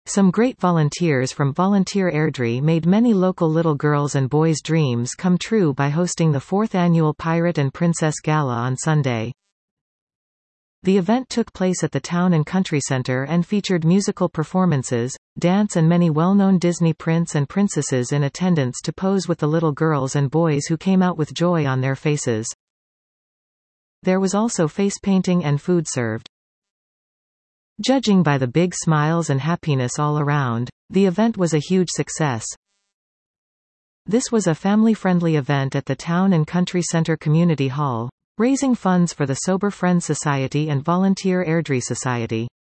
Some great volunteers from Volunteer Airdrie made many local little girls' and boys' dreams come true by hosting the 4th annual Pirate and Princess Gala on Sunday. The event took place at the Town and Country Centre and featured musical performances, dance and many well-known Disney prince and princesses in attendance to pose with the little girls and boys who came out with joy on their faces. There was also face painting and food served. Judging by the big smiles and happiness all around, the event was a huge success. This was a family-friendly event at the Town and Country Centre Community Hall, raising funds for the Sober Friends Society and Volunteer Airdrie Society.